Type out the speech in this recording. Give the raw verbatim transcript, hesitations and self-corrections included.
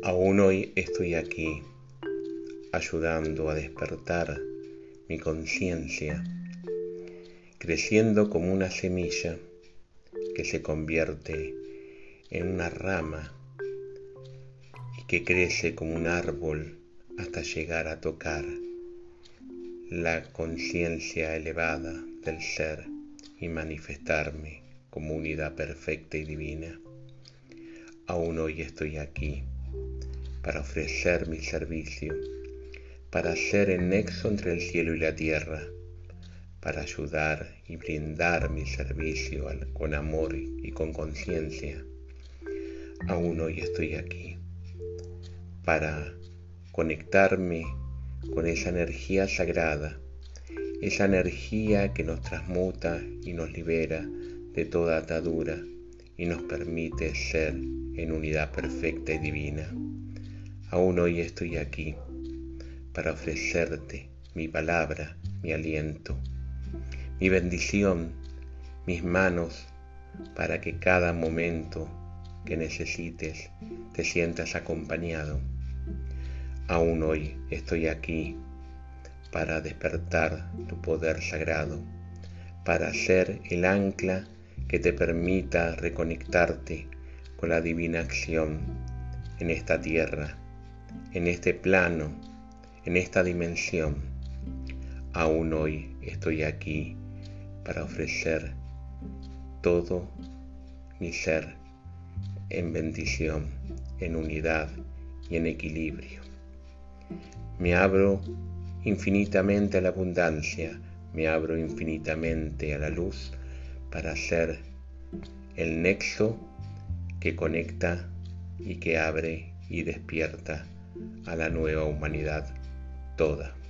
Aún hoy estoy aquí, ayudando a despertar mi conciencia, creciendo como una semilla que se convierte en una rama y que crece como un árbol hasta llegar a tocar la conciencia elevada del ser y manifestarme como unidad perfecta y divina. Aún hoy estoy aquí para ofrecer mi servicio, para hacer el nexo entre el cielo y la tierra, para ayudar y brindar mi servicio con amor y con conciencia. Aún hoy estoy aquí para conectarme con esa energía sagrada, esa energía que nos transmuta y nos libera de toda atadura y nos permite ser en unidad perfecta y divina. Aún hoy estoy aquí para ofrecerte mi palabra, mi aliento, mi bendición, mis manos, para que cada momento que necesites te sientas acompañado. Aún hoy estoy aquí para despertar tu poder sagrado, para ser el ancla que te permita reconectarte con la divina acción en esta tierra, en este plano, en esta dimensión. Aún hoy estoy aquí para ofrecer todo mi ser en bendición, en unidad y en equilibrio. Me abro infinitamente a la abundancia, me abro infinitamente a la luz para ser el nexo que conecta y que abre y despierta a la nueva humanidad toda.